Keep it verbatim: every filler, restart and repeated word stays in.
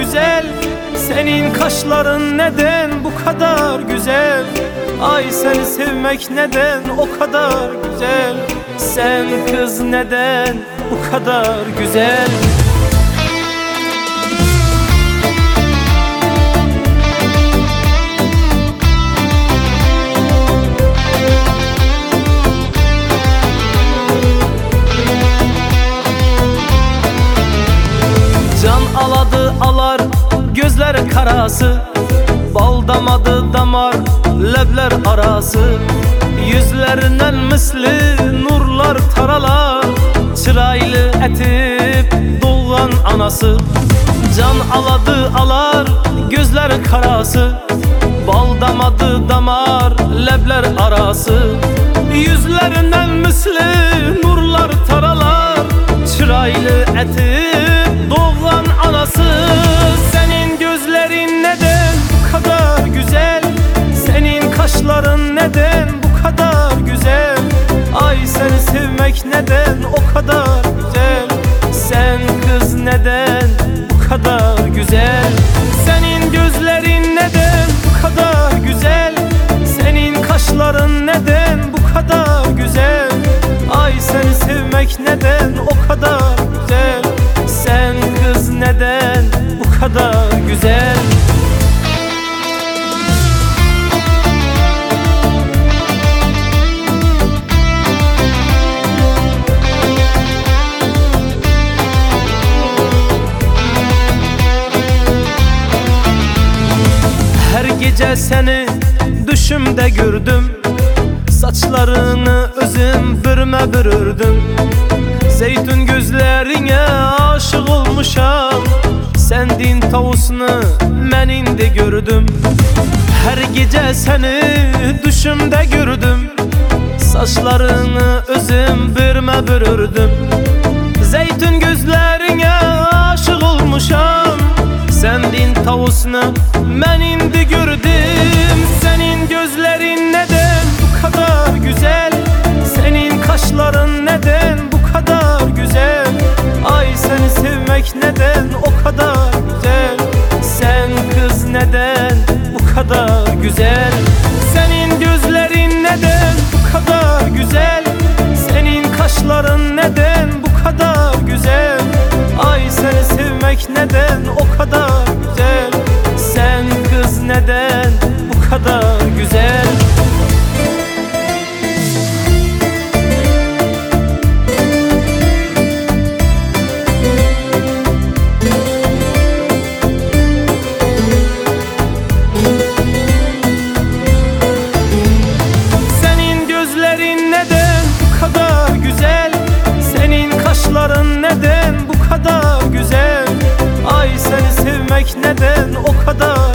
güzel? Senin kaşların neden bu kadar güzel? Ay seni sevmek neden o kadar güzel? Sen kız neden bu kadar güzel? Can aladı alar gözler karası, bal damadı damar lebler arası. Yüzlerinden misli nurlar taralar, çıraylı etip doğan anası. Can aladı alar gözler karası, bal damadı damar lebler arası. Yüzlerinden misli nurlar taralar, çıraylı etip doğan anası. Senin gözlerin neden bu kadar güzel? Senin kaşların neden bu kadar güzel? Ay seni sevmek neden o kadar güzel? Sen kız neden bu kadar güzel? Senin gözlerin neden bu kadar güzel? Senin kaşların neden bu kadar güzel? Ay seni sevmek neden o kadar güzel? Sen kız neden bu kadar güzel? Her gece seni düşümde gördüm, saçlarını özüm bürme bürürdüm. Zeytun gözlerine aşık olmuşam, sendin tavusunu men indi gördüm. Her gece seni düşümde gördüm, saçlarını özüm bürme bürürdüm. Zeytun gözlerine aşık olmuşam, sendin tavusunu men indi gördüm. Senin gözlerin neden bu kadar güzel? Senin kaşların neden bu kadar güzel? Ay seni sevmek neden o kadar güzel? Sen kız neden bu kadar güzel? Senin gözlerin neden bu kadar güzel? Senin kaşların neden bu kadar güzel? Ay seni sevmek neden o kadar güzel? Sen kız neden bu kadar güzel? Senin gözlerin neden bu kadar güzel? Senin kaşların neden bu kadar güzel? Ay seni sevmek neden o kadar